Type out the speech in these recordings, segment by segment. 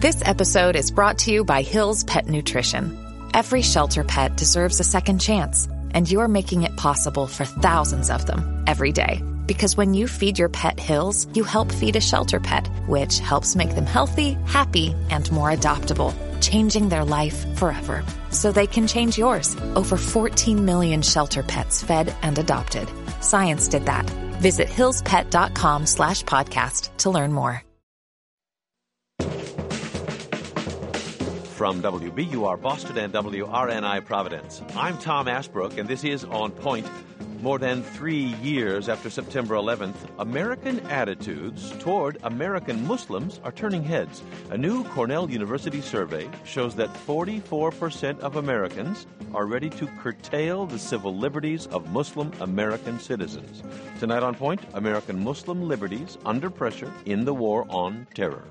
This episode is brought to you by Hill's Pet Nutrition. Every shelter pet deserves a second chance, and you're making it possible for thousands of them every day. Because when you feed your pet Hill's, you help feed a shelter pet, which helps make them healthy, happy, and more adoptable, changing their life forever. So they can change yours. Over 14 million shelter pets fed and adopted. Science did that. Visit hillspet.com/podcast to learn more. From WBUR Boston and WRNI Providence, I'm Tom Ashbrook, and this is On Point. More than 3 years after September 11th, American attitudes toward American Muslims are turning heads. A new Cornell University survey shows that 44% of Americans are ready to curtail the civil liberties of Muslim American citizens. Tonight on Point, American Muslim liberties under pressure in the war on terror.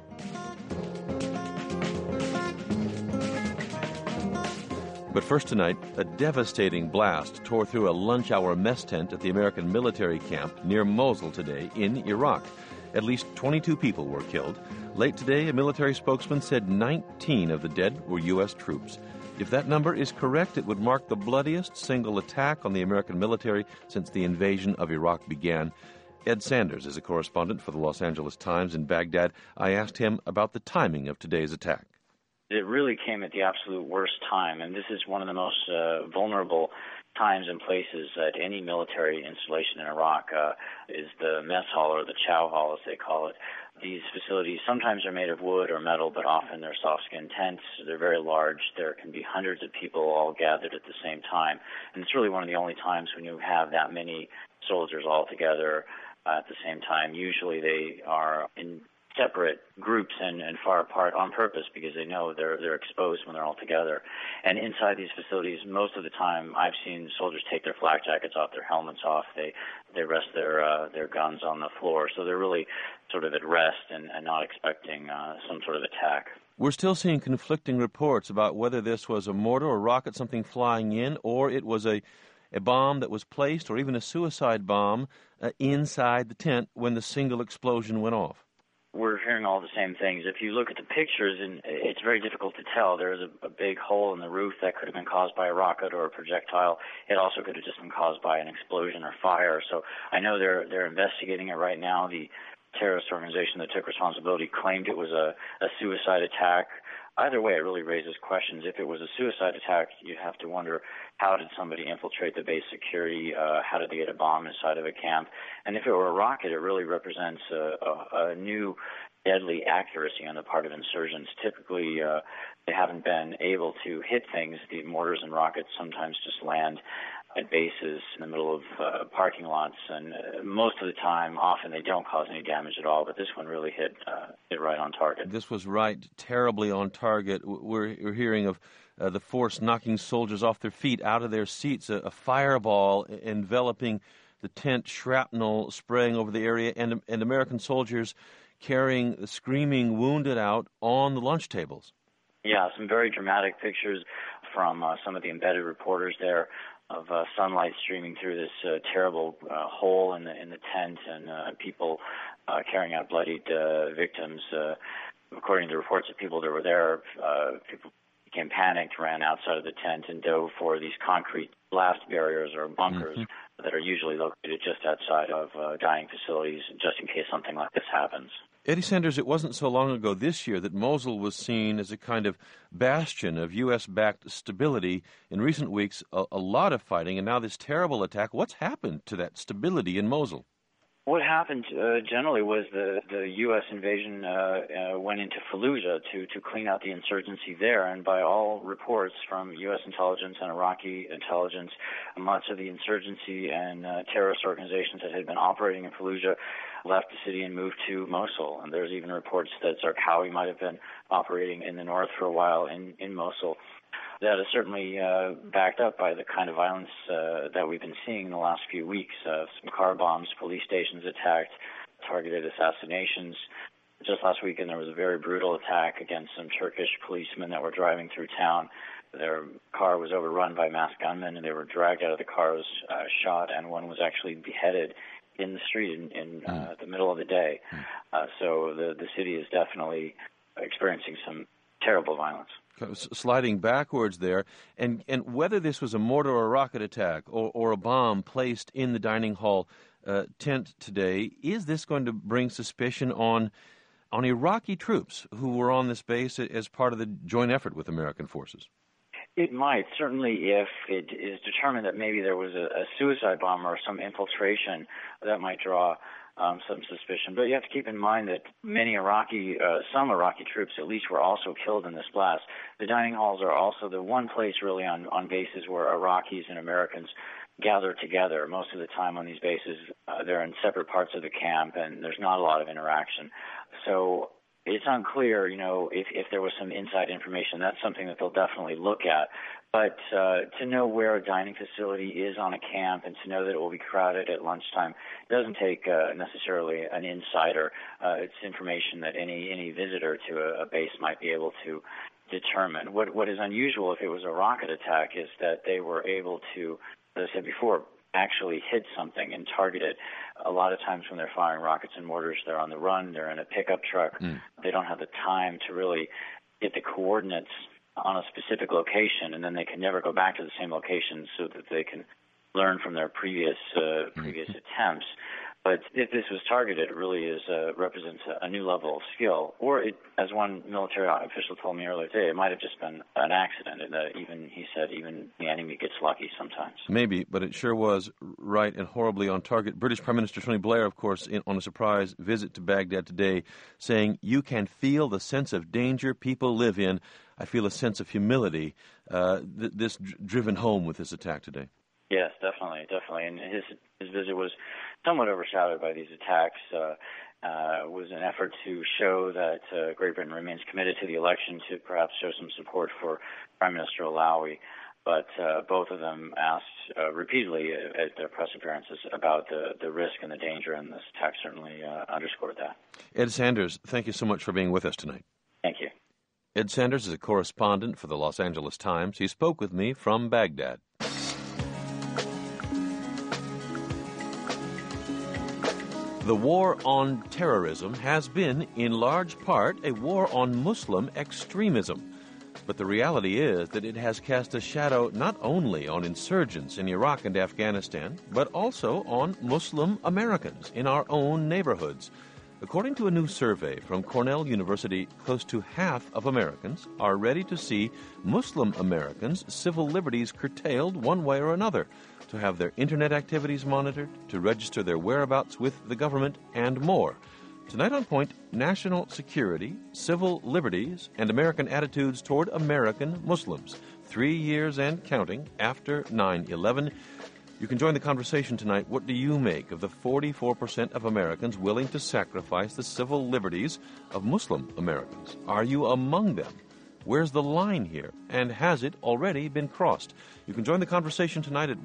But first tonight, a devastating blast tore through a lunch-hour mess tent at the American military camp near Mosul today in Iraq. At least 22 people were killed. Late today, a military spokesman said 19 of the dead were U.S. troops. If that number is correct, it would mark the bloodiest single attack on the American military since the invasion of Iraq began. Ed Sanders is a correspondent for the Los Angeles Times in Baghdad. I asked him about the timing of today's attack. It really came at the absolute worst time, and this is one of the most vulnerable times and places at any military installation in Iraq is the mess hall, or the chow hall as they call it. These facilities sometimes are made of wood or metal, but often they're soft-skin tents. They're very large. There can be hundreds of people all gathered at the same time, and it's really one of the only times when you have that many soldiers all together at the same time. Usually they are in separate groups and far apart on purpose because they know they're exposed when they're all together. And inside these facilities, most of the time, I've seen soldiers take their flak jackets off, their helmets off. They rest their guns on the floor. So they're really sort of at rest and not expecting some sort of attack. We're still seeing conflicting reports about whether this was a mortar or rocket, something flying in, or it was a bomb that was placed, or even a suicide bomb inside the tent when the single explosion went off. We're hearing all the same things. If you look at the pictures, and it's very difficult to tell. There's a big hole in the roof that could have been caused by a rocket or a projectile. It also could have just been caused by an explosion or fire. So I know they're investigating it right now. The terrorist organization that took responsibility claimed it was a suicide attack. Either way, it really raises questions. If it was a suicide attack, you'd have to wonder, how did somebody infiltrate the base security? How did they get a bomb inside of a camp? And if it were a rocket, it really represents a new deadly accuracy on the part of insurgents. Typically, they haven't been able to hit things. The mortars and rockets sometimes just land at bases in the middle of parking lots, and most of the time, often they don't cause any damage at all, but this one really hit right on target. This was right terribly on target. We're hearing of the force knocking soldiers off their feet, out of their seats, a fireball enveloping the tent, shrapnel spraying over the area, and American soldiers carrying the screaming wounded out on the lunch tables. Yeah, some very dramatic pictures from some of the embedded reporters there of sunlight streaming through this terrible hole in the tent, and people carrying out bloodied victims. According to reports of people that were there, people became panicked, ran outside of the tent, and dove for these concrete blast barriers or bunkers that are usually located just outside of dying facilities, just in case something like this happens. Eddie Sanders, it wasn't so long ago this year that Mosul was seen as a kind of bastion of U.S.-backed stability. In recent weeks, a lot of fighting, and now this terrible attack. What's happened to that stability in Mosul? What happened generally was the U.S. invasion went into Fallujah to clean out the insurgency there, and by all reports from U.S. intelligence and Iraqi intelligence, much of the insurgency and terrorist organizations that had been operating in Fallujah left the city and moved to Mosul. And there's even reports that Zarqawi might have been operating in the north for a while in Mosul. That is certainly backed up by the kind of violence that we've been seeing in the last few weeks. Some car bombs, police stations attacked, targeted assassinations. Just last weekend there was a very brutal attack against some Turkish policemen that were driving through town. Their car was overrun by masked gunmen, and they were dragged out of the cars, shot, and one was actually beheaded in the street in the middle of the day. So the city is definitely experiencing some terrible violence. Sliding backwards there, and whether this was a mortar or rocket attack or a bomb placed in the dining hall tent today, is this going to bring suspicion on Iraqi troops who were on this base as part of the joint effort with American forces? It might, certainly if it is determined that maybe there was a suicide bomber or some infiltration, that might draw some suspicion. But you have to keep in mind that some Iraqi troops at least were also killed in this blast. The dining halls are also the one place really on bases where Iraqis and Americans gather together. Most of the time on these bases, they're in separate parts of the camp, and there's not a lot of interaction. So it's unclear, if there was some inside information. That's something that they'll definitely look at. But to know where a dining facility is on a camp and to know that it will be crowded at lunchtime doesn't take necessarily an insider. It's information that any visitor to a base might be able to determine. What is unusual if it was a rocket attack is that they were able to, as I said before, actually hit something and target it. A lot of times when they're firing rockets and mortars, they're on the run, they're in a pickup truck. They don't have the time to really get the coordinates on a specific location, and then they can never go back to the same location so that they can learn from their previous attempts. But if this was targeted, it really represents a new level of skill. Or, as one military official told me earlier today, it might have just been an accident. And he said even the enemy gets lucky sometimes. Maybe, but it sure was right and horribly on target. British Prime Minister Tony Blair, of course, on a surprise visit to Baghdad today, saying, "You can feel the sense of danger people live in. I feel a sense of humility." This driven home with this attack today. Yes, definitely. And his visit was somewhat overshadowed by these attacks. Was an effort to show that Great Britain remains committed to the election, to perhaps show some support for Prime Minister Alawi. But both of them asked repeatedly at their press appearances about the risk and the danger, and this attack certainly underscored that. Ed Sanders, thank you so much for being with us tonight. Thank you. Ed Sanders is a correspondent for the Los Angeles Times. He spoke with me from Baghdad. The war on terrorism has been, in large part, a war on Muslim extremism. But the reality is that it has cast a shadow not only on insurgents in Iraq and Afghanistan, but also on Muslim Americans in our own neighborhoods. According to a new survey from Cornell University, close to half of Americans are ready to see Muslim Americans' civil liberties curtailed one way or another, to have their internet activities monitored, to register their whereabouts with the government, and more. Tonight on Point, national security, civil liberties, and American attitudes toward American Muslims, 3 years and counting after 9/11. You can join the conversation tonight. What do you make of the 44% of Americans willing to sacrifice the civil liberties of Muslim Americans? Are you among them? Where's the line here? And has it already been crossed? You can join the conversation tonight at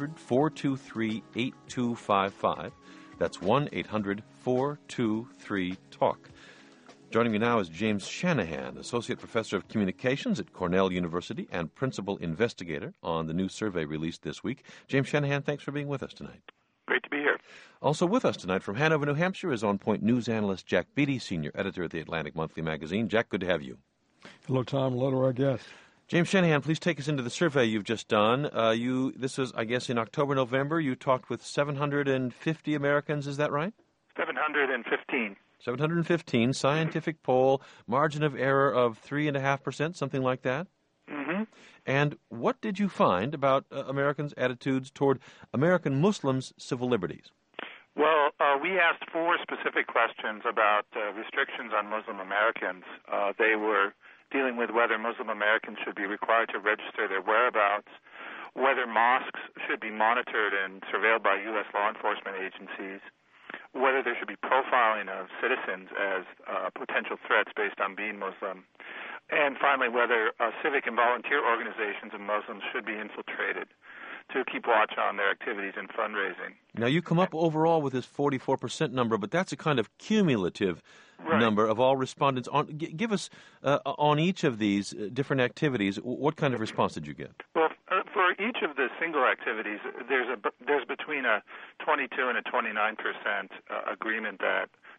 1-800-423-8255. That's 1-800-423-TALK. Joining me now is James Shanahan, Associate Professor of Communications at Cornell University and Principal Investigator on the new survey released this week. James Shanahan, thanks for being with us tonight. Great to be here. Also with us tonight from Hanover, New Hampshire is On Point news analyst Jack Beatty, Senior Editor at the Atlantic Monthly Magazine. Jack, good to have you. Hello, Tom. Hello to our guests. James Shanahan, please take us into the survey you've just done. This was, I guess, in October, November. You talked with 750 Americans, is that right? 715. 715, scientific poll, margin of error of 3.5%, something like that? Mm-hmm. And what did you find about Americans' attitudes toward American Muslims' civil liberties? Well, we asked 4 specific questions about restrictions on Muslim Americans. They were dealing with whether Muslim Americans should be required to register their whereabouts, whether mosques should be monitored and surveilled by U.S. law enforcement agencies, whether there should be profiling of citizens as potential threats based on being Muslim, and finally, whether civic and volunteer organizations of Muslims should be infiltrated to keep watch on their activities and fundraising. Now, you come up overall with this 44% number, but that's a kind of cumulative number of all respondents. Give us, on each of these different activities, what kind of response did you get? Well, for each of the single activities, there's between a 22 and a 29% agreement that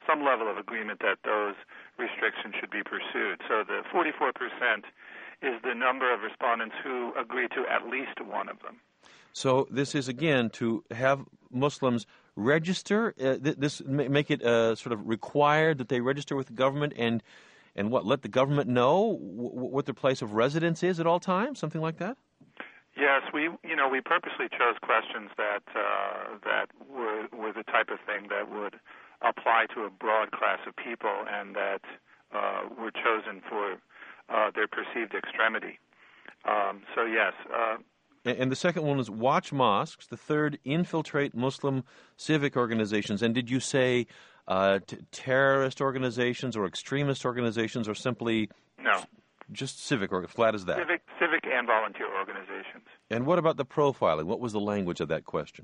some level of agreement that those restrictions should be pursued. So the 44% is the number of respondents who agree to at least one of them. So this is, again, to have Muslims register, make it sort of required that they register with the government and what, let the government know what their place of residence is at all times, something like that? Yes, we purposely chose questions that were the type of thing that would apply to a broad class of people and that were chosen for their perceived extremity. So yes. And the second one is watch mosques. The third, infiltrate Muslim civic organizations. And did you say terrorist organizations or extremist organizations or simply no, just civic, or flat as that? Civic and volunteer organizations. And what about the profiling? What was the language of that question?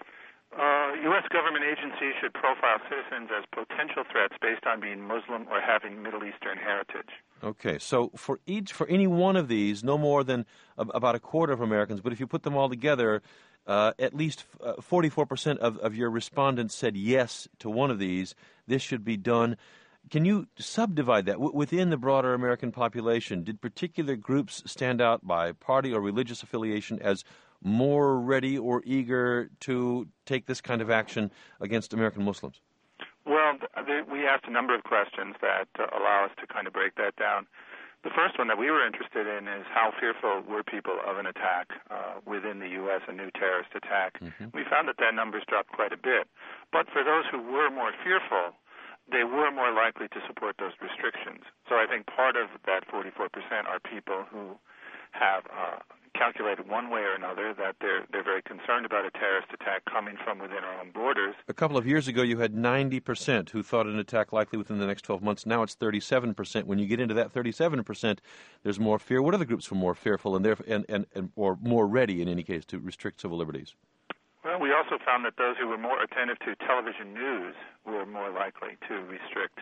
U.S. government agencies should profile citizens as potential threats based on being Muslim or having Middle Eastern heritage. Okay, so for any one of these, no more than about a quarter of Americans, but if you put them all together, at least 44% of your respondents said yes to one of these. This should be done. Can you subdivide that within the broader American population? Did particular groups stand out by party or religious affiliation as more ready or eager to take this kind of action against American Muslims? Well, we asked a number of questions that allow us to kind of break that down. The first one that we were interested in is how fearful were people of an attack within the U.S., a new terrorist attack. Mm-hmm. We found that number's dropped quite a bit. But for those who were more fearful, they were more likely to support those restrictions. So I think part of that 44% are people who have calculated one way or another that they're very concerned about a terrorist attack coming from within our own borders. A couple of years ago, you had 90% who thought an attack likely within the next 12 months. Now it's 37%. When you get into that 37%, there's more fear. What other groups were more fearful and or more ready, in any case, to restrict civil liberties? Well, we also found that those who were more attentive to television news were more likely to restrict,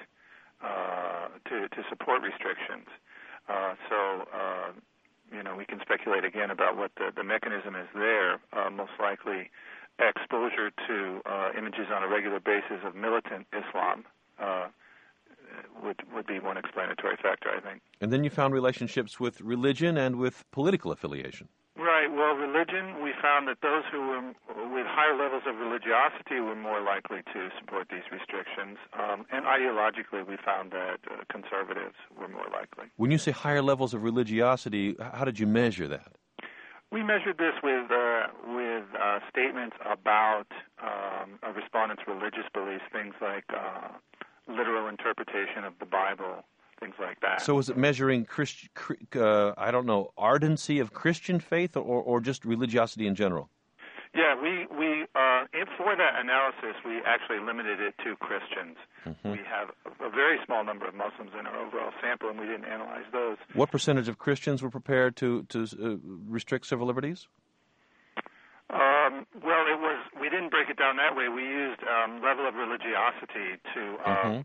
to support restrictions. We can speculate again about what the mechanism is there. Most likely, exposure to images on a regular basis of militant Islam would be one explanatory factor, I think. And then you found relationships with religion and with political affiliation. Right. Well, religion, we found that those who were with higher levels of religiosity were more likely to support these restrictions. And ideologically, we found that conservatives were more likely. When you say higher levels of religiosity, how did you measure that? We measured this with statements about a respondent's religious beliefs, things like literal interpretation of the Bible, things like that. So is it measuring, ardency of Christian faith or just religiosity in general? Yeah, for that analysis, we actually limited it to Christians. Mm-hmm. We have a very small number of Muslims in our overall sample, and we didn't analyze those. What percentage of Christians were prepared to restrict civil liberties? We didn't break it down that way. We used level of religiosity to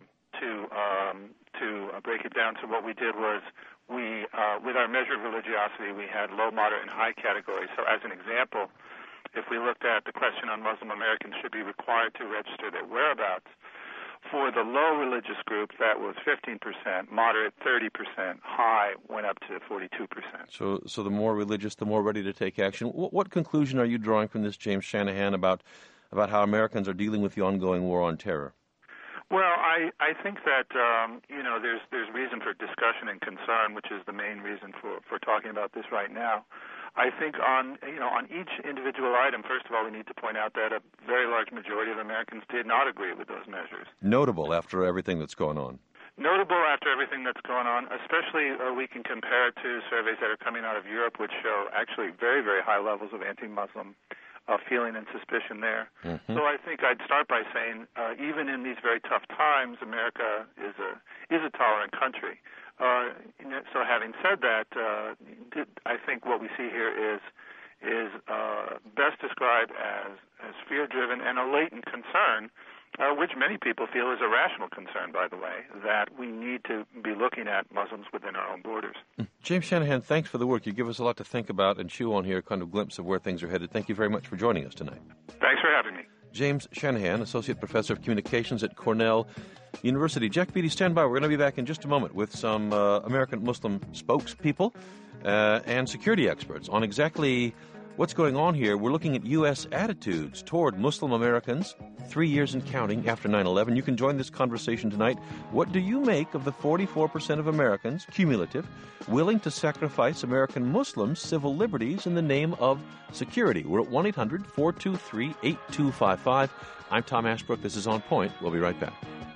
break it down. So what we did was with our measure of religiosity, we had low, moderate, and high categories. So as an example, if we looked at the question on Muslim Americans should be required to register their whereabouts, for the low religious group, that was 15%, moderate 30%, high went up to 42%. So the more religious, the more ready to take action. What conclusion are you drawing from this, James Shanahan, about how Americans are dealing with the ongoing war on terror? Well, I think that there's reason for discussion and concern, which is the main reason for talking about this right now. I think on each individual item, first of all, we need to point out that a very large majority of Americans did not agree with those measures. Notable after everything that's going on. Notable after everything that's going on, especially we can compare it to surveys that are coming out of Europe, which show actually very, very high levels of anti-Muslim feeling and suspicion there. Mm-hmm. So I think I'd start by saying, even in these very tough times, America is a tolerant country. So having said that, I think what we see here is best described as fear-driven and a latent concern, which many people feel is a rational concern, by the way, that we need to be looking at Muslims within our own borders. James Shanahan, thanks for the work. You give us a lot to think about and chew on here, kind of glimpse of where things are headed. Thank you very much for joining us tonight. Thanks for having me. James Shanahan, Associate Professor of Communications at Cornell. University. Jack Beatty, stand by. We're going to be back in just a moment with some American Muslim spokespeople and security experts on exactly what's going on here. We're looking at U.S. attitudes toward Muslim Americans 3 years and counting after 9/11. You can join this conversation tonight. What do you make of the 44% of Americans, cumulative, willing to sacrifice American Muslims' civil liberties in the name of security? We're at 1-800-423-8255. I'm Tom Ashbrook. This is On Point. We'll be right back.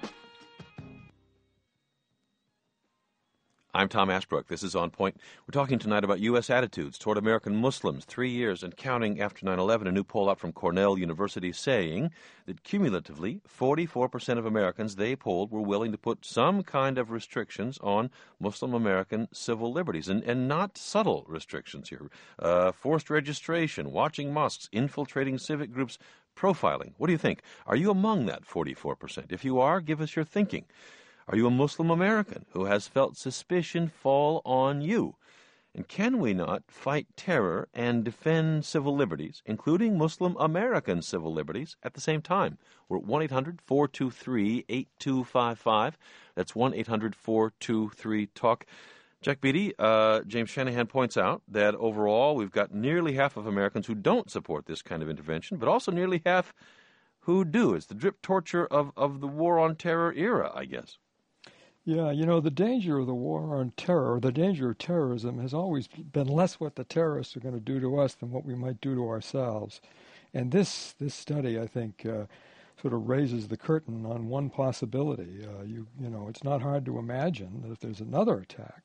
I'm Tom Ashbrook. This is On Point. We're talking tonight about U.S. attitudes toward American Muslims 3 years and counting after 9/11. A new poll out from Cornell University saying that cumulatively 44% of Americans they polled were willing to put some kind of restrictions on Muslim American civil liberties, and not subtle restrictions here. Forced registration, watching mosques, infiltrating civic groups, profiling. What do you think? Are you among that 44%? If you are, give us your thinking. Are you a Muslim American who has felt suspicion fall on you? And can we not fight terror and defend civil liberties, including Muslim American civil liberties, at the same time? We're at 1-800-423-8255. That's 1-800-423-TALK. Jack Beatty, James Shanahan points out that overall we've got nearly half of Americans who don't support this kind of intervention, but also nearly half who do. It's the drip torture of the war on terror era, I guess. Yeah, the danger of the war on terror, the danger of terrorism has always been less what the terrorists are going to do to us than what we might do to ourselves. And this study, I think, sort of raises the curtain on one possibility. It's not hard to imagine that if there's another attack,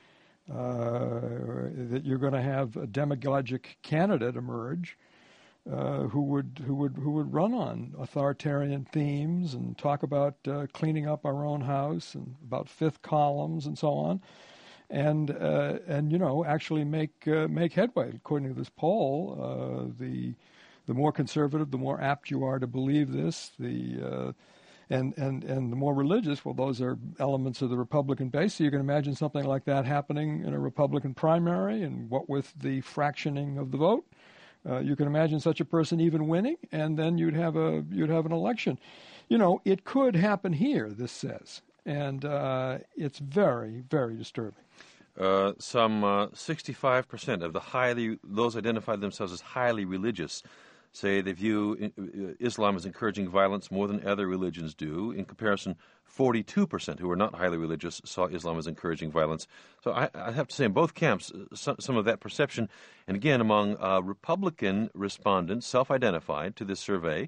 that you're going to have a demagogic candidate emerge who would run on authoritarian themes and talk about cleaning up our own house and about fifth columns and so on, and actually make headway. According to this poll, the more conservative, the more apt you are to believe this. And the more religious, well, those are elements of the Republican base. So you can imagine something like that happening in a Republican primary, and what with the fractioning of the vote. You can imagine such a person even winning, and then you'd have an election. It could happen here, this says, and it's very, very disturbing. Some 65% of those identify themselves as highly religious say they view Islam as encouraging violence more than other religions do. In comparison, 42% who are not highly religious saw Islam as encouraging violence. So I have to say, in both camps, some of that perception, and again, among Republican respondents, self-identified to this survey,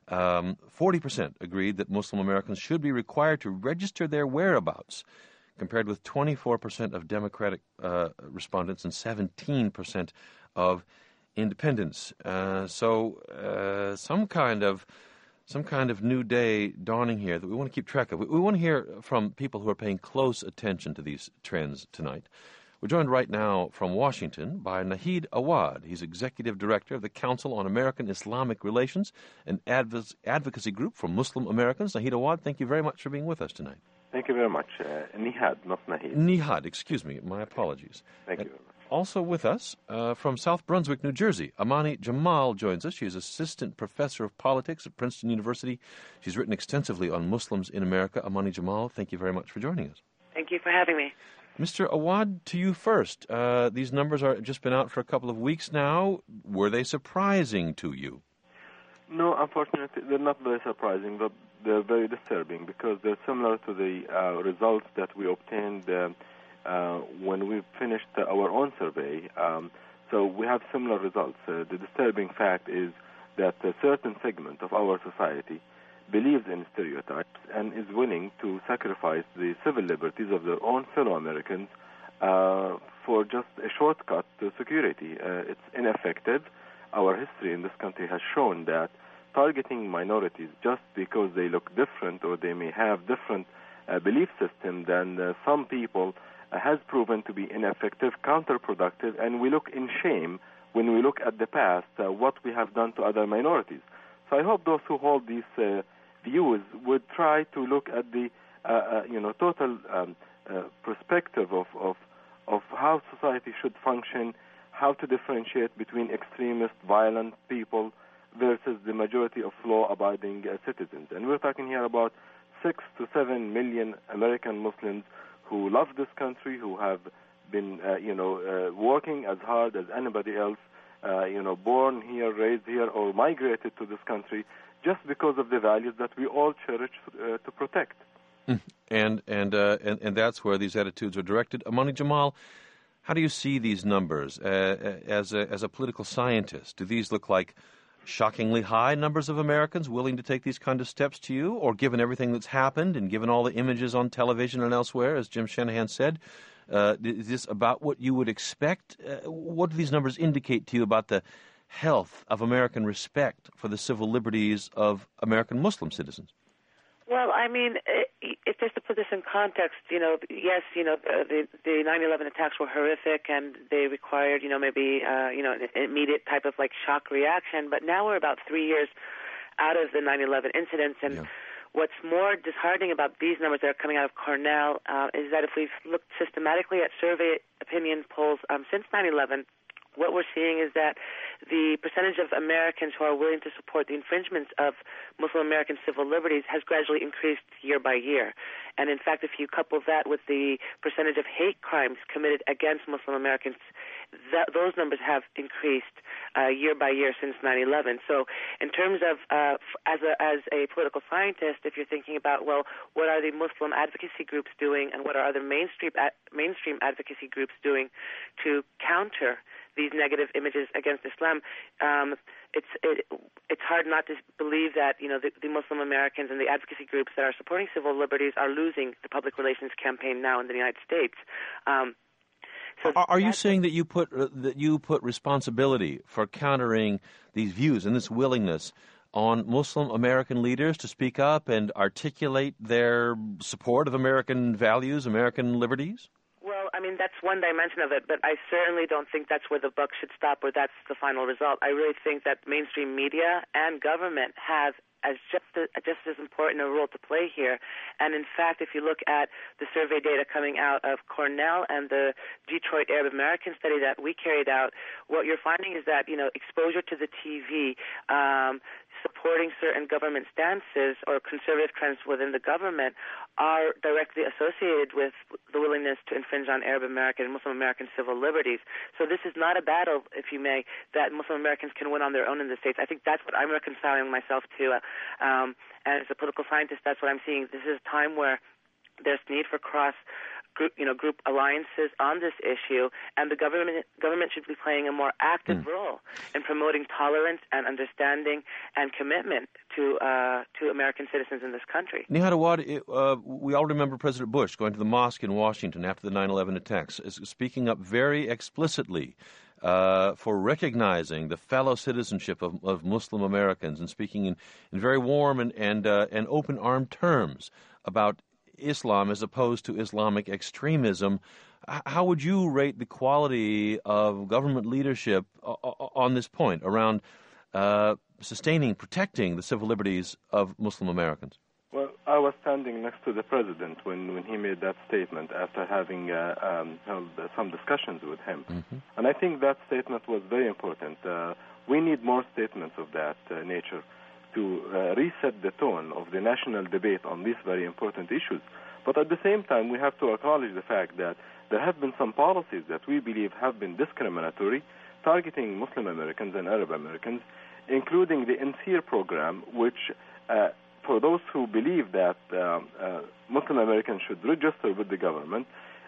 40% agreed that Muslim Americans should be required to register their whereabouts, compared with 24% of Democratic respondents and 17% of independents. So some kind of new day dawning here that we want to keep track of. We want to hear from people who are paying close attention to these trends tonight. We're joined right now from Washington by Nahid Awad. He's Executive Director of the Council on American Islamic Relations, an advocacy group for Muslim Americans. Nahid Awad, thank you very much for being with us tonight. Thank you very much. Nihad, not Nahid. Nihad, excuse me. My apologies. Thank you very much. Also with us, from South Brunswick, New Jersey, Amani Jamal joins us. She is Assistant Professor of Politics at Princeton University. She's written extensively on Muslims in America. Amani Jamal, thank you very much for joining us. Thank you for having me. Mr. Awad, to you first. These numbers are just been out for a couple of weeks now. Were they surprising to you? No, unfortunately, they're not very surprising, but they're very disturbing because they're similar to the results that we obtained when we finished our own survey. So we have similar results. The disturbing fact is that a certain segment of our society believes in stereotypes and is willing to sacrifice the civil liberties of their own fellow Americans for just a shortcut to security. It's ineffective. Our history in this country has shown that targeting minorities just because they look different or they may have different belief system than some people has proven to be ineffective, counterproductive, and we look in shame when we look at the past, what we have done to other minorities. So I hope those who hold these views would try to look at the total perspective of how society should function, how to differentiate between extremist, violent people versus the majority of law-abiding citizens. And we're talking here about 6 to 7 million American Muslims who love this country, who have been, working as hard as anybody else, born here, raised here, or migrated to this country just because of the values that we all cherish to protect. And that's where these attitudes are directed. Amani Jamal, how do you see these numbers as a political scientist? Do these look like shockingly high numbers of Americans willing to take these kind of steps to you? Or given everything that's happened and given all the images on television and elsewhere, as Jim Shanahan said, is this about what you would expect? What do these numbers indicate to you about the health of American respect for the civil liberties of American Muslim citizens? Well, I mean, if just to put this in context, yes, the 9/11 attacks were horrific and they required, maybe, an immediate type of shock reaction. But now we're about 3 years out of the 9/11 incidents, and what's more disheartening about these numbers that are coming out of Cornell is that if we've looked systematically at survey opinion polls since 9/11, what we're seeing is that the percentage of Americans who are willing to support the infringements of Muslim American civil liberties has gradually increased year by year. And in fact, if you couple that with the percentage of hate crimes committed against Muslim Americans, those numbers have increased year by year since 9/11. So in terms of, as a political scientist, if you're thinking about, well, what are the Muslim advocacy groups doing and what are other mainstream advocacy groups doing to counter these negative images against Islam, it's hard not to believe that the Muslim Americans and the advocacy groups that are supporting civil liberties are losing the public relations campaign now in the United States. So are you saying that you put responsibility for countering these views and this willingness on Muslim American leaders to speak up and articulate their support of American values, American liberties? Well, I mean, that's one dimension of it, but I certainly don't think that's where the buck should stop or that's the final result. I really think that mainstream media and government have just as important a role to play here. And in fact, if you look at the survey data coming out of Cornell and the Detroit Arab American study that we carried out, what you're finding is that, exposure to the TV, supporting certain government stances or conservative trends within the government are directly associated with the willingness to infringe on Arab American and Muslim American civil liberties. So this is not a battle, if you may, that Muslim Americans can win on their own in the States. I think that's what I'm reconciling myself to. And as a political scientist, that's what I'm seeing. This is a time where there's need for group alliances on this issue, and the government should be playing a more active role in promoting tolerance and understanding and commitment to American citizens in this country. Nihad Awad, we all remember President Bush going to the mosque in Washington after the 9/11 attacks, speaking up very explicitly for recognizing the fellow citizenship of Muslim Americans and speaking in very warm and open-armed terms about Islam as opposed to Islamic extremism. How would you rate the quality of government leadership on this point around sustaining, protecting the civil liberties of Muslim Americans? Well, I was standing next to the president when he made that statement after having held some discussions with him. Mm-hmm. And I think that statement was very important. We need more statements of that nature to reset the tone of the national debate on these very important issues. But at the same time, we have to acknowledge the fact that there have been some policies that we believe have been discriminatory, targeting Muslim Americans and Arab Americans, including the NSEER program, which, for those who believe that Muslim Americans should register with the government,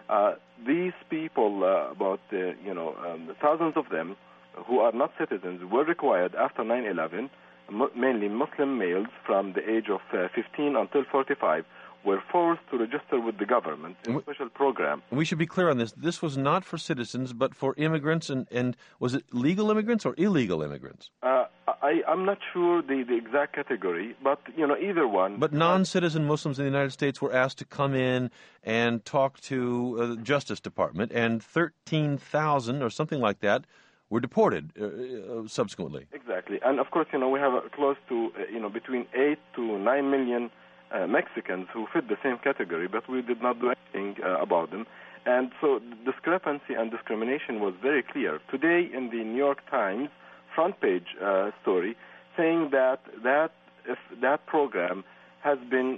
these people, about thousands of them, who are not citizens, were required after 9/11, mainly Muslim males from the age of 15 until 45, were forced to register with the government in a special program. We should be clear on this. This was not for citizens, but for immigrants, and was it legal immigrants or illegal immigrants? I'm not sure the exact category, but, either one. But non-citizen Muslims in the United States were asked to come in and talk to the Justice Department, and 13,000 or something like that were deported subsequently. Exactly. And, of course, we have close to, between 8 to 9 million Mexicans who fit the same category, but we did not do anything about them. And so the discrepancy and discrimination was very clear. Today in the New York Times front page story saying that program has been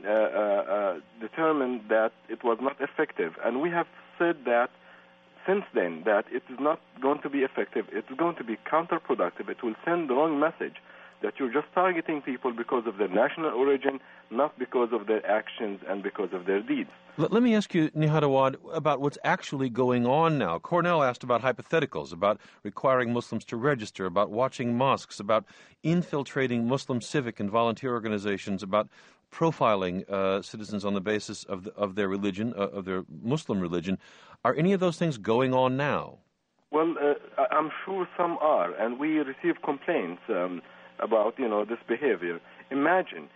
determined that it was not effective. And we have said that since then, that it is not going to be effective. It's going to be counterproductive. It will send the wrong message, that you're just targeting people because of their national origin, not because of their actions and because of their deeds. Let me ask you, Nihad Awad, about what's actually going on now. Cornell asked about hypotheticals, about requiring Muslims to register, about watching mosques, about infiltrating Muslim civic and volunteer organizations, about profiling citizens on the basis of their religion, of their Muslim religion. Are any of those things going on now? Well, I'm sure some are, and we receive complaints about, this behavior. Imagine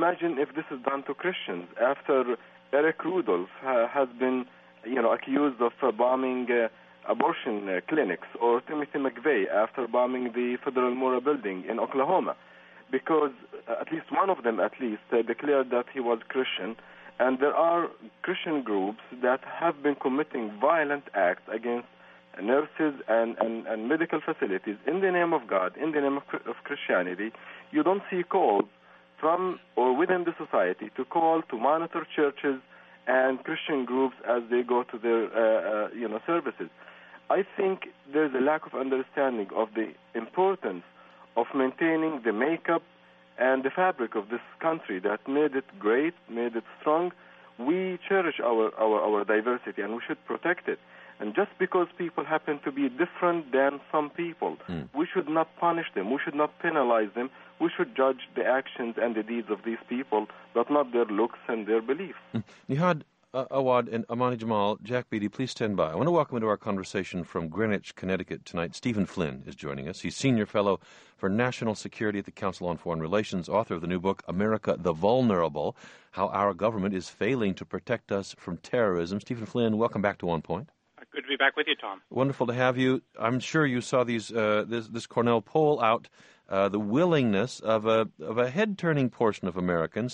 if this is done to Christians after Eric Rudolph has been, accused of bombing abortion clinics, or Timothy McVeigh after bombing the Federal Murrah building in Oklahoma, because at least one of them declared that he was Christian, and there are Christian groups that have been committing violent acts against nurses and medical facilities in the name of God, in the name of Christianity. You don't see calls from or within the society to call to monitor churches and Christian groups as they go to their services. I think there's a lack of understanding of the importance of maintaining the makeup and the fabric of this country that made it great, made it strong. We cherish our diversity, and we should protect it. And just because people happen to be different than some people, we should not punish them. We should not penalize them. We should judge the actions and the deeds of these people, but not their looks and their beliefs. Nihad Awad and Amani Jamal, Jack Beatty, please stand by. I want to welcome into our conversation from Greenwich, Connecticut tonight. Stephen Flynn is joining us. He's Senior Fellow for National Security at the Council on Foreign Relations, author of the new book, America the Vulnerable, How Our Government is Failing to Protect Us from Terrorism. Stephen Flynn, welcome back to One Point. Good to be back with you, Tom. Wonderful to have you. I'm sure you saw this Cornell poll out, the willingness of a head-turning portion of Americans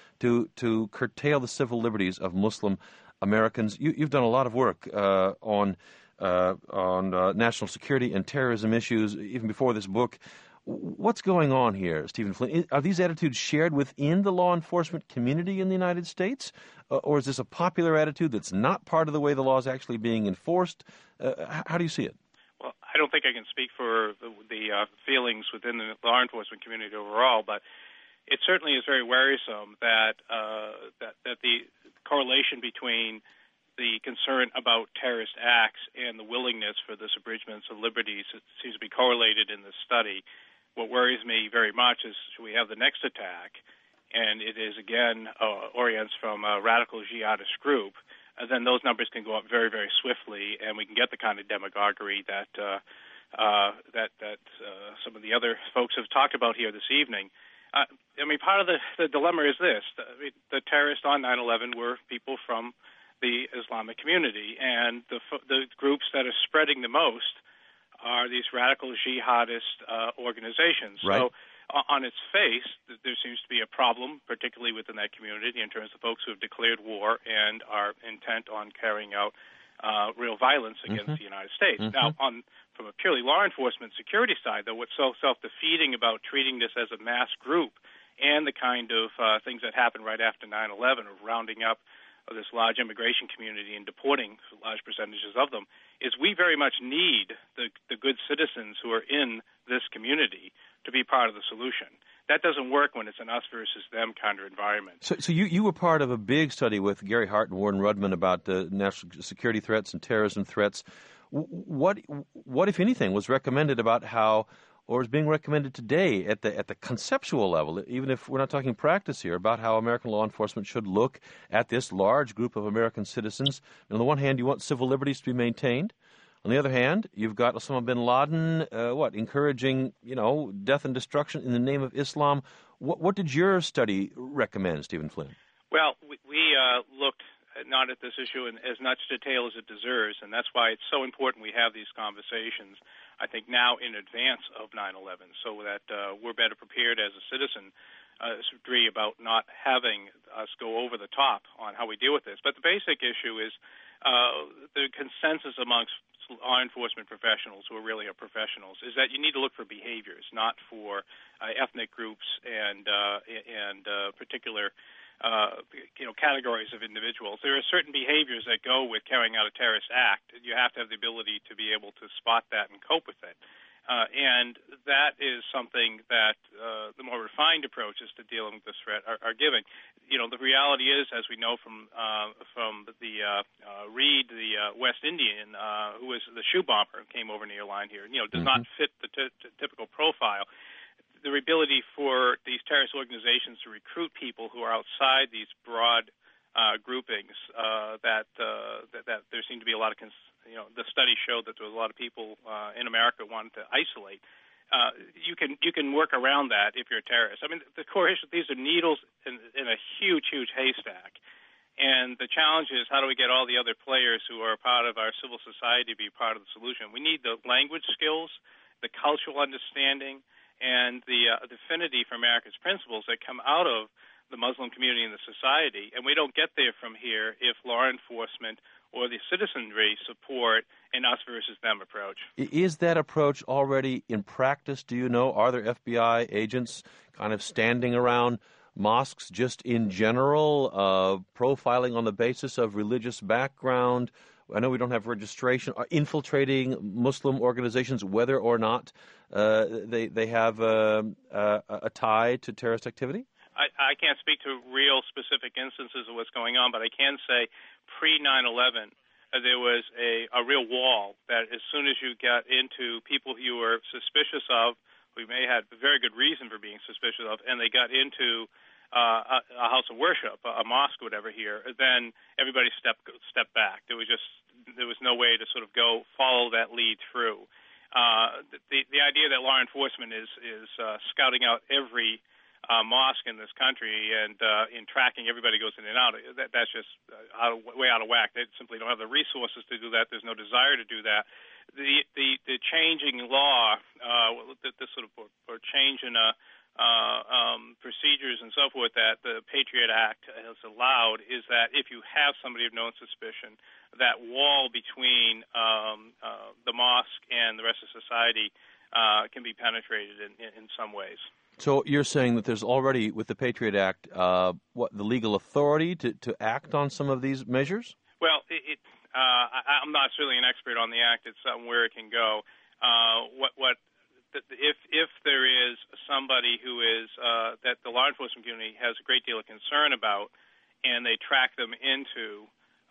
to curtail the civil liberties of Muslim Americans. You've done a lot of work on national security and terrorism issues even before this book. What's going on here, Stephen Flynn? Are these attitudes shared within the law enforcement community in the United States? Or is this a popular attitude that's not part of the way the law is actually being enforced? How do you see it? Well, I don't think I can speak for the feelings within the law enforcement community overall, but it certainly is very worrisome that the correlation between the concern about terrorist acts and the willingness for this abridgments of liberties seems to be correlated in this study. What worries me very much is we have the next attack, and it is again orients from a radical jihadist group, and then those numbers can go up very, very swiftly, and we can get the kind of demagoguery that some of the other folks have talked about here this evening. Part of the dilemma is this: the terrorists on 9/11 were people from the Islamic community, and the groups that are spreading the most are these radical jihadist organizations. Right. So on its face, there seems to be a problem, particularly within that community, in terms of folks who have declared war and are intent on carrying out real violence against the United States. Now, from a purely law enforcement security side, though, what's so self-defeating about treating this as a mass group and the kind of things that happened right after 9/11 of rounding up this large immigration community and deporting large percentages of them, is we very much need the good citizens who are in this community to be part of the solution. That doesn't work when it's an us versus them kind of environment. So you were part of a big study with Gary Hart and Warren Rudman about national security threats and terrorism threats. What, if anything, was recommended about how, or is being recommended today at the conceptual level, even if we're not talking practice here, about how American law enforcement should look at this large group of American citizens? On the one hand, you want civil liberties to be maintained. On the other hand, you've got Osama bin Laden, encouraging, death and destruction in the name of Islam. What did your study recommend, Stephen Flynn? Well, we looked not at this issue in as much detail as it deserves, and that's why it's so important we have these conversations, I think, now in advance of 9/11, so that we're better prepared as a citizen about not having us go over the top on how we deal with this. But the basic issue is the consensus amongst law enforcement professionals, who are really are professionals, is that you need to look for behaviors, not for ethnic groups and particular categories of individuals. There are certain behaviors that go with carrying out a terrorist act. You have to have the ability to be able to spot that and cope with it. And that is something that the more refined approaches to dealing with this threat are giving. The reality is, as we know from the Reed, the West Indian, who was the shoe bomber, came over near line here, does not fit the typical profile. The ability for these terrorist organizations to recruit people who are outside these broad groupings that there seem to be a lot of the study showed that there was a lot of people in America wanted to isolate. You can work around that if you're a terrorist. I mean, the core issue, these are needles in a huge haystack. And the challenge is, how do we get all the other players who are part of our civil society to be part of the solution? We need the language skills, the cultural understanding, and the affinity for America's principles that come out of the Muslim community and the society. And we don't get there from here if law enforcement or the citizenry support an us versus them approach. Is that approach already in practice? Do you know? Are there FBI agents kind of standing around mosques just in general, profiling on the basis of religious background? I know we don't have registration. Are infiltrating Muslim organizations, whether or not they have a tie to terrorist activity? I can't speak to real specific instances of what's going on, but I can say pre-9/11, there was a real wall that as soon as you got into people who you were suspicious of, who may have had very good reason for being suspicious of, and they got into a house of worship, a mosque, whatever here, then everybody stepped back. There was no way to sort of go follow that lead through. The idea that law enforcement is scouting out every mosque in this country and in tracking everybody goes in and out, that's just way out of whack. They simply don't have the resources to do that. There's no desire to do that. The changing law, the sort of or change in procedures and so forth that the Patriot Act has allowed is that if you have somebody of known suspicion, that wall between the mosque and the rest of society can be penetrated in some ways. So you're saying that there's already, with the Patriot Act, the legal authority to act on some of these measures? Well, I'm not really an expert on the act. It's where it can go. If there is somebody who is that the law enforcement community has a great deal of concern about, and they track them into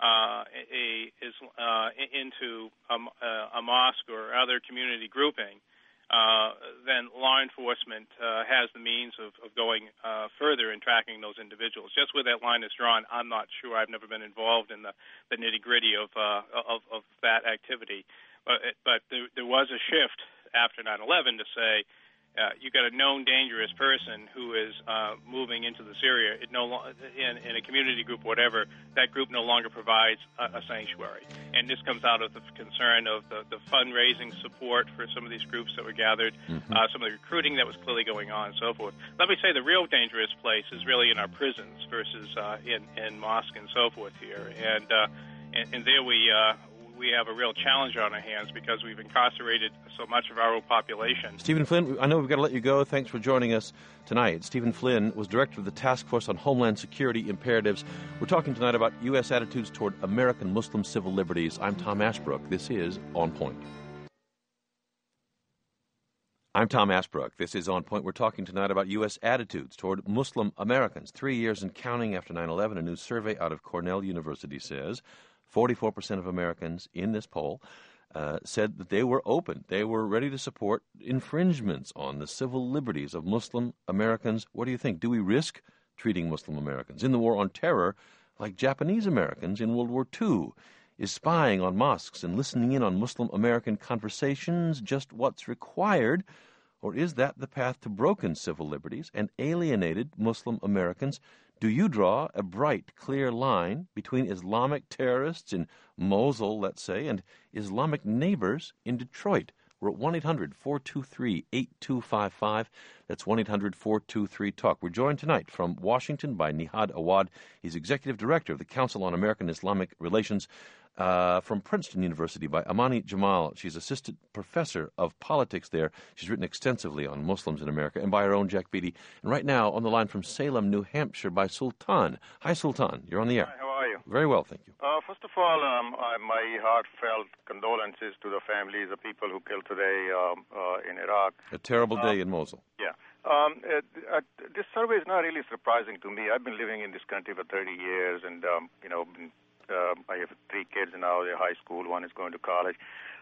a mosque or other community grouping, then law enforcement has the means of going further in tracking those individuals. Just where that line is drawn, I'm not sure. I've never been involved in the nitty-gritty of that activity. But there was a shift after 9/11 to say you've got a known dangerous person who is moving into this area. It in a community group, whatever, that group no longer provides a sanctuary. And this comes out of the concern of the fundraising support for some of these groups that were gathered, some of the recruiting that was clearly going on, and so forth. Let me say the real dangerous place is really in our prisons versus in mosques and so forth here. And there we have a real challenge on our hands because we've incarcerated so much of our own population. Stephen Flynn, I know we've got to let you go. Thanks for joining us tonight. Stephen Flynn was director of the Task Force on Homeland Security Imperatives. We're talking tonight about U.S. attitudes toward American Muslim civil liberties. I'm Tom Ashbrook. This is On Point. I'm Tom Ashbrook. This is On Point. We're talking tonight about U.S. attitudes toward Muslim Americans. 3 years and counting after 9/11, a new survey out of Cornell University says 44% of Americans in this poll said that they were open. They were ready to support infringements on the civil liberties of Muslim Americans. What do you think? Do we risk treating Muslim Americans in the war on terror like Japanese Americans in World War II? Is spying on mosques and listening in on Muslim American conversations just what's required? Or is that the path to broken civil liberties and alienated Muslim Americans? Do you draw a bright, clear line between Islamic terrorists in Mosul, let's say, and Islamic neighbors in Detroit? We're at 1-800-423-8255. That's 1-800-423-TALK. We're joined tonight from Washington by Nihad Awad. He's Executive Director of the Council on American Islamic Relations. from Princeton University by Amani Jamal. She's assistant professor of politics there. She's written extensively on Muslims in America, and by our own Jack Beatty. And right now, on the line from Salem, New Hampshire, by Sultan. Hi, Sultan. You're on the air. Hi, how are you? Very well, thank you. First of all, my heartfelt condolences to the families of people who killed today in Iraq. A terrible day in Mosul. Yeah. This survey is not really surprising to me. I've been living in this country for 30 years, and I have 3 kids now. They're high school. One is going to college.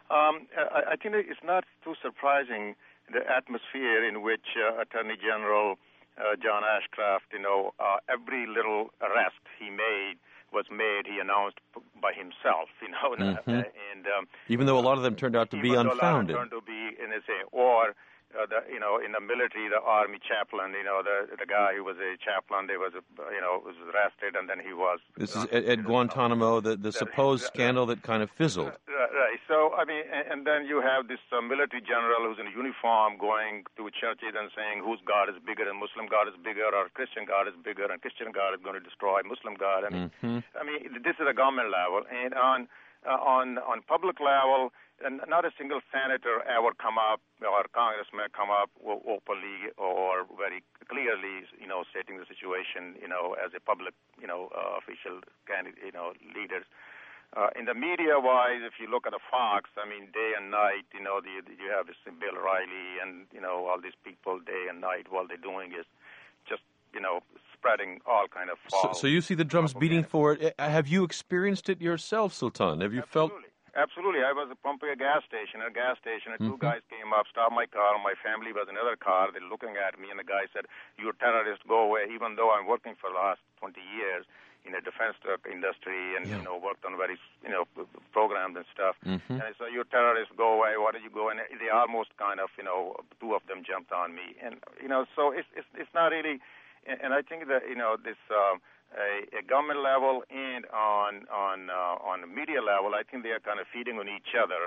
I think it's not too surprising the atmosphere in which Attorney General John Ashcroft, every little arrest he announced by himself, Mm-hmm. and even though a lot of them turned out to be unfounded. Turned to be, or in the military, the army chaplain, the guy who was a chaplain, was arrested, and then he was. This is at Guantanamo, the supposed scandal that kind of fizzled. Right. So, and then you have this military general who's in a uniform going to churches and saying whose God is bigger, and Muslim God is bigger, or Christian God is bigger, and Christian God is going to destroy Muslim God. This is a government level, and on public level, and not a single senator ever come up or congressman come up openly or very clearly, stating the situation, as a public, official candidate, leaders. In the media-wise, if you look at the Fox, day and night, you have this Bill O'Reilly and, all these people day and night. All they're doing is just, spreading all kind of false. So you see the drums beating for it. Have you experienced it yourself, Sultan? Have you felt... Absolutely. I was pumping a gas station, and 2 guys came up, stopped my car, and my family was in another car. They're looking at me, and the guy said, "You're a terrorist, go away," even though I'm working for the last 20 years in the defense industry and, worked on very, programs and stuff. Mm-hmm. And I said, "You're a terrorist, go away, why did you go?" And they almost kind of, 2 of them jumped on me. And, so it's not really, and I think that, this... a government level and on a media level, I think they are kind of feeding on each other,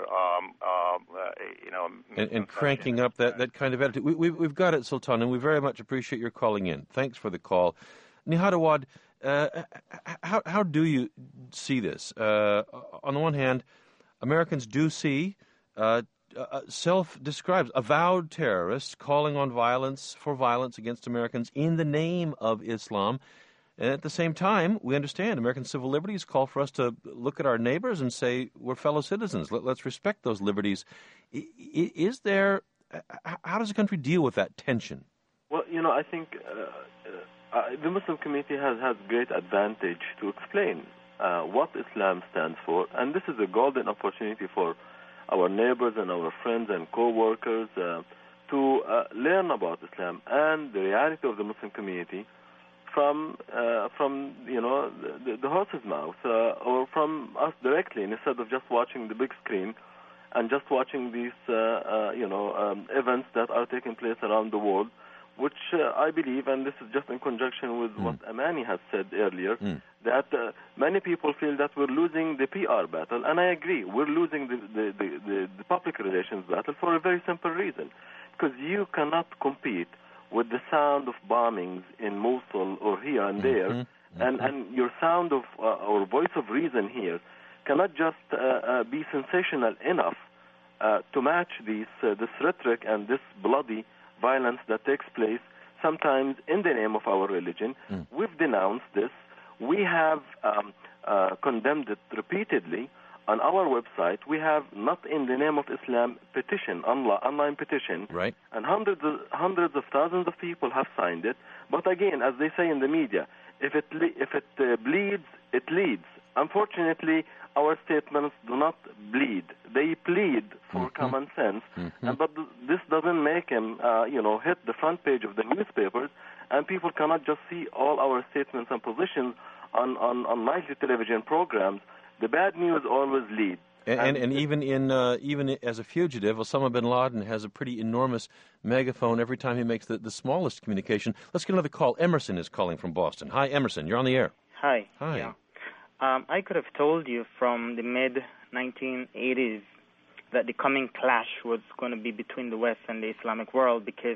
and cranking up that kind of attitude. We've got it, Sultan, and we very much appreciate your calling in. Thanks for the call. Nihad Awad, how do you see this? On the one hand, Americans do see self-described avowed terrorists calling on violence against Americans in the name of Islam. And at the same time, we understand American civil liberties call for us to look at our neighbors and say we're fellow citizens. Let's respect those liberties. Is there? How does the country deal with that tension? Well, I think the Muslim community has great advantage to explain what Islam stands for, and this is a golden opportunity for our neighbors and our friends and co-workers to learn about Islam and the reality of the Muslim community from the horse's mouth or from us directly, instead of just watching the big screen and just watching these events that are taking place around the world, which I believe, and this is just in conjunction with what Amani has said earlier, that many people feel that we're losing the PR battle, and I agree, we're losing the public relations battle for a very simple reason, because you cannot compete with the sound of bombings in Mosul or here and there, and your sound of or voice of reason here cannot just be sensational enough to match this rhetoric and this bloody violence that takes place sometimes in the name of our religion. We've denounced this. We have condemned it repeatedly. On our website, we have Not in the Name of Islam petition, online petition, right, and hundreds of thousands of people have signed it. But again, as they say in the media, if it bleeds, it leads. Unfortunately, our statements do not bleed; they plead for common sense. But this doesn't make them, hit the front page of the newspapers, and people cannot just see all our statements and positions on nightly television programs. The bad news always leads. And even as a fugitive, Osama bin Laden has a pretty enormous megaphone every time he makes the smallest communication. Let's get another call. Emerson is calling from Boston. Hi, Emerson. You're on the air. Hi. Hi. Yeah. I could have told you from the mid-1980s that the coming clash was going to be between the West and the Islamic world because,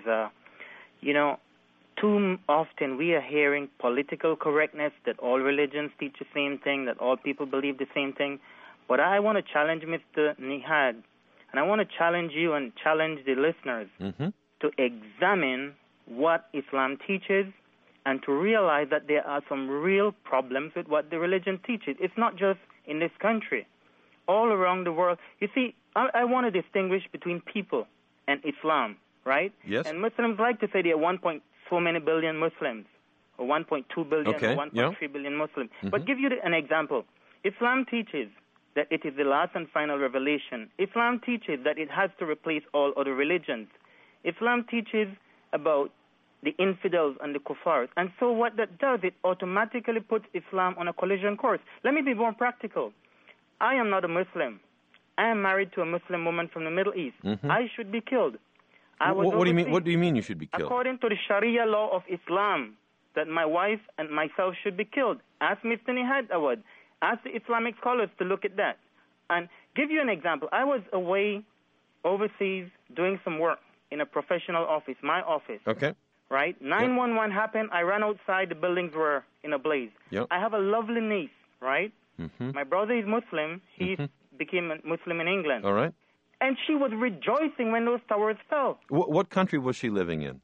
too often we are hearing political correctness, that all religions teach the same thing, that all people believe the same thing. But I want to challenge Mr. Nihad, and I want to challenge you and challenge the listeners to examine what Islam teaches and to realize that there are some real problems with what the religion teaches. It's not just in this country. All around the world. You see, I want to distinguish between people and Islam, right? Yes. And Muslims like to say there are 1.so many billion Muslims, or 1.2 billion, or 1.3 billion Muslims. But give you an example. Islam teaches that it is the last and final revelation. Islam teaches that it has to replace all other religions. Islam teaches about the infidels and the kuffars. And so what that does, it automatically puts Islam on a collision course. Let me be more practical. I am not a Muslim. I am married to a Muslim woman from the Middle East. I should be killed. What do you mean? What do you mean you should be killed? According to the Sharia law of Islam, that my wife and myself should be killed. Ask Mr. Nihad Awad. Ask the Islamic scholars to look at that. And give you an example. I was away overseas doing some work in a professional office, my office. Okay. Right? 911 happened. I ran outside. The buildings were in a blaze. I have a lovely niece, right? My brother is Muslim. He became a Muslim in England. All right. And she was rejoicing when those towers fell. What country was she living in?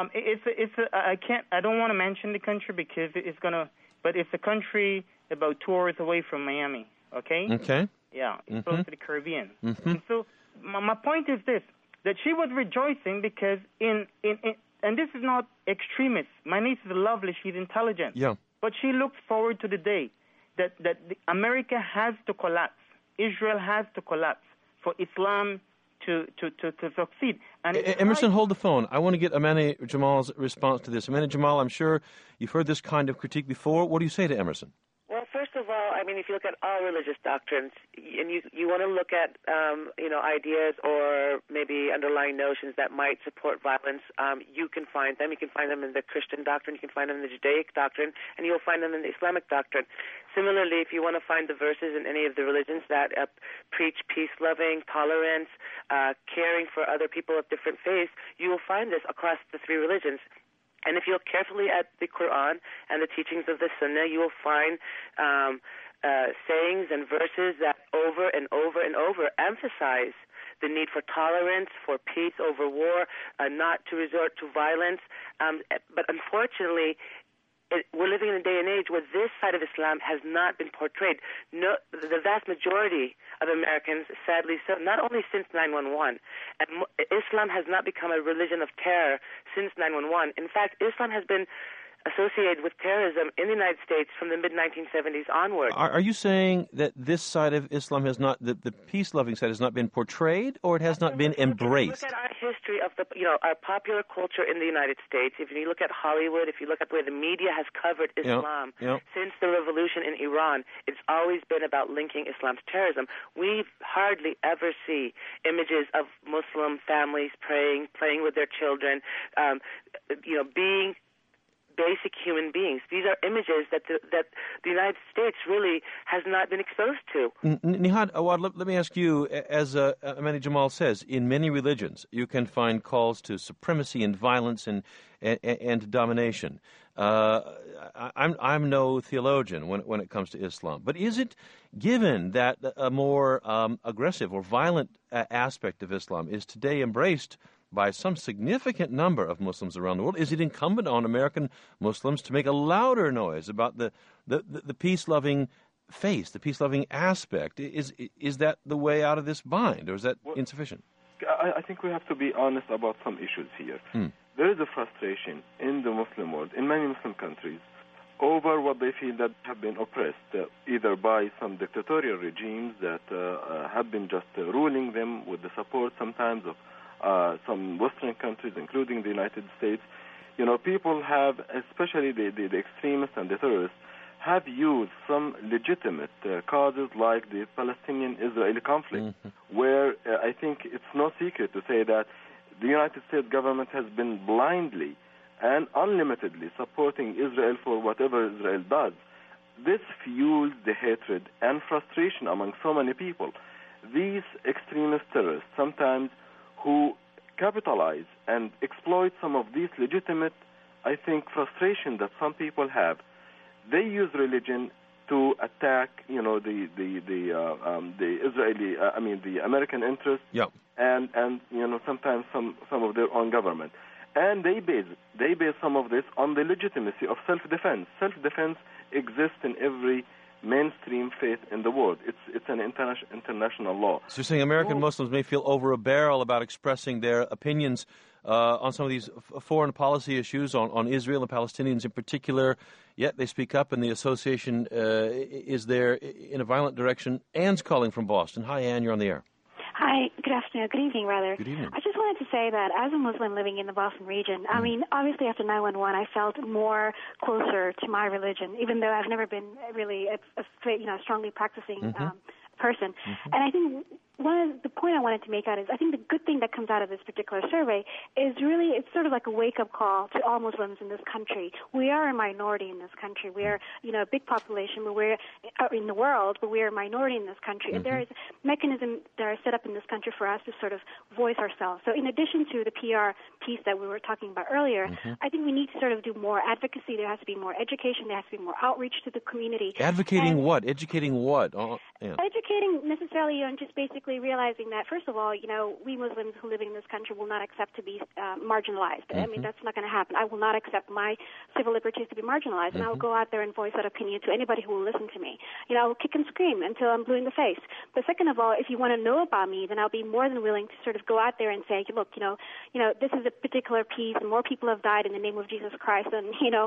I don't want to mention the country because but it's a country about 2 hours away from Miami. Okay. Okay. Yeah, it's close to the Caribbean. And so my point is this: that she was rejoicing because and this is not extremist. My niece is lovely; she's intelligent. Yeah. But she looks forward to the day that America has to collapse, Israel has to collapse for Islam to succeed. And Emerson, hold the phone. I want to get Amani Jamal's response to this. Amani Jamal, I'm sure you've heard this kind of critique before. What do you say to Emerson? Well, first of all, I mean, if you look at all religious doctrines, and you want to look at, ideas or maybe underlying notions that might support violence, you can find them. You can find them in the Christian doctrine, you can find them in the Judaic doctrine, and you'll find them in the Islamic doctrine. Similarly, if you want to find the verses in any of the religions that preach peace-loving, tolerance, caring for other people of different faiths, you will find this across the 3 religions. And if you look carefully at the Quran and the teachings of the Sunnah, you will find sayings and verses that over and over and over emphasize the need for tolerance, for peace over war, not to resort to violence. But unfortunately, we're living in a day and age where this side of Islam has not been portrayed. No, the vast majority of Americans, sadly so, not only since 9/11, and Islam has not become a religion of terror since 9/11. In fact, Islam has been associated with terrorism in the United States from the mid-1970s onward. Are you saying that this side of Islam has not, the peace-loving side has not been portrayed, or it has not been embraced? Look at our history of our popular culture in the United States. If you look at Hollywood, if you look at the way the media has covered Islam since the revolution in Iran, it's always been about linking Islam to terrorism. We hardly ever see images of Muslim families playing with their children, being basic human beings. These are images that the United States really has not been exposed to. Nihad Awad, let me ask you, as Amani Jamal says, in many religions you can find calls to supremacy and violence and domination. I'm no theologian when it comes to Islam, but is it given that a more aggressive or violent aspect of Islam is today embraced by some significant number of Muslims around the world, is it incumbent on American Muslims to make a louder noise about the peace-loving face, the peace-loving aspect? Is that the way out of this bind, or is that insufficient? I think we have to be honest about some issues here. There is a frustration in the Muslim world, in many Muslim countries, over what they feel that have been oppressed, either by some dictatorial regimes that have been just ruling them with the support sometimes of some Western countries, including the United States. People have, especially the extremists and the terrorists, have used some legitimate causes like the Palestinian-Israeli conflict, where I think it's no secret to say that the United States government has been blindly and unlimitedly supporting Israel for whatever Israel does. This fuels the hatred and frustration among so many people. These extremist terrorists sometimes who capitalize and exploit some of these legitimate, I think, frustration that some people have. They use religion to attack, the Israeli, the American interests, and sometimes some of their own government, and they base some of this on the legitimacy of self-defense. Self-defense exists in every mainstream faith in the world. It's an international law. So you're saying American Muslims may feel over a barrel about expressing their opinions on some of these foreign policy issues, on Israel and Palestinians in particular, yet they speak up and the association is there in a violent direction. Anne's calling from Boston. Hi, Anne, you're on the air. Hi, good afternoon. Good evening, rather. Good evening. I just wanted to say that as a Muslim living in the Boston region, I mean, obviously after 9/11, I felt more closer to my religion, even though I've never been really a strongly practicing person. And I think the point I wanted to make out is I think the good thing that comes out of this particular survey is really it's sort of like a wake-up call to all Muslims in this country. We are a minority in this country. We are, a big population, but we're in the world, but we are a minority in this country. And there is mechanisms that are set up in this country for us to sort of voice ourselves. So in addition to the PR piece that we were talking about earlier, I think we need to sort of do more advocacy. There has to be more education. There has to be more outreach to the community. Advocating what? Educating what? Educating necessarily, and just basically realizing that, first of all, we Muslims who live in this country will not accept to be marginalized. I mean, that's not going to happen. I will not accept my civil liberties to be marginalized, and I will go out there and voice that opinion to anybody who will listen to me. I will kick and scream until I'm blue in the face. But second of all, if you want to know about me, then I'll be more than willing to sort of go out there and say, look, this is a particular piece, and more people have died in the name of Jesus Christ than,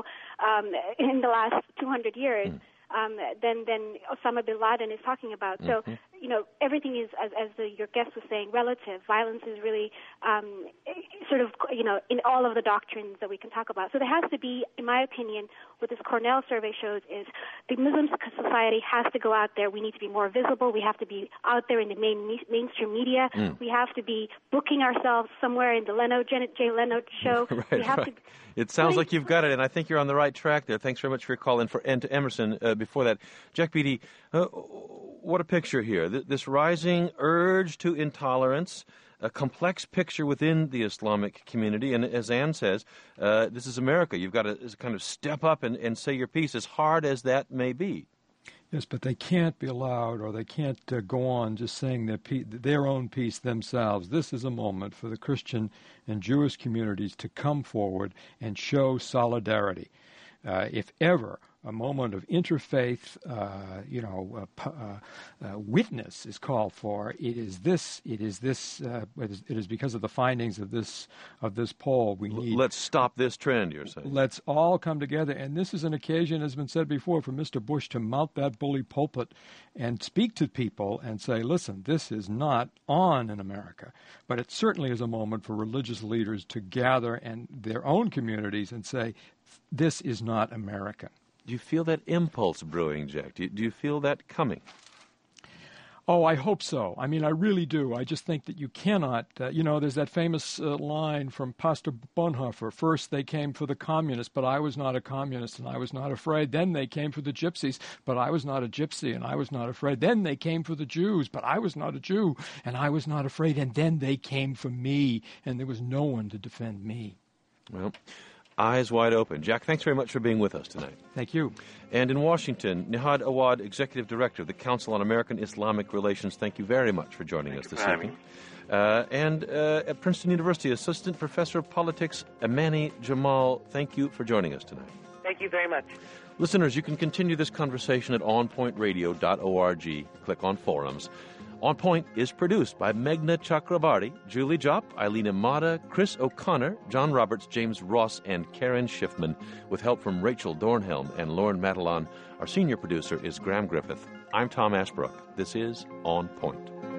in the last 200 years. Than Osama bin Laden is talking about. So, everything is, as your guest was saying, relative. Violence is really sort of, in all of the doctrines that we can talk about. So there has to be, in my opinion, what this Cornell survey shows is the Muslim society has to go out there. We need to be more visible. We have to be out there in the mainstream media. We have to be booking ourselves somewhere in the Jay Leno show. It sounds like you've got it, and I think you're on the right track there. Thanks very much for your call in to Emerson before that. Jack Beatty, what a picture here. This rising urge to intolerance, a complex picture within the Islamic community, and as Anne says, this is America. You've got to kind of step up and say your piece, as hard as that may be. Yes, but they can't be allowed, or they can't go on just saying their own piece themselves. This is a moment for the Christian and Jewish communities to come forward and show solidarity. If ever a moment of interfaith, witness is called for, it is because of the findings of this poll. We need. Let's stop this trend, you're saying. Let's all come together, and this is an occasion, as has been said before, for Mr. Bush to mount that bully pulpit and speak to people and say, listen, this is not on in America, but it certainly is a moment for religious leaders to gather in their own communities and say, this is not American. Do you feel that impulse brewing, Jack? Do you feel that coming? Oh, I hope so. I mean, I really do. I just think that you cannot, there's that famous line from Pastor Bonhoeffer. First they came for the communists, but I was not a communist and I was not afraid. Then they came for the gypsies, but I was not a gypsy and I was not afraid. Then they came for the Jews, but I was not a Jew and I was not afraid. And then they came for me, and there was no one to defend me. Well, eyes wide open. Jack, thanks very much for being with us tonight. Thank you. And in Washington, Nihad Awad, Executive Director of the Council on American Islamic Relations, thank you very much for joining us this evening. And at Princeton University, Assistant Professor of Politics, Amani Jamal, thank you for joining us tonight. Thank you very much. Listeners, you can continue this conversation at onpointradio.org. Click on forums. On Point is produced by Meghna Chakrabarti, Julie Jopp, Eileen Amata, Chris O'Connor, John Roberts, James Ross, and Karen Schiffman, with help from Rachel Dornhelm and Lauren Matalon. Our senior producer is Graham Griffith. I'm Tom Ashbrook. This is On Point.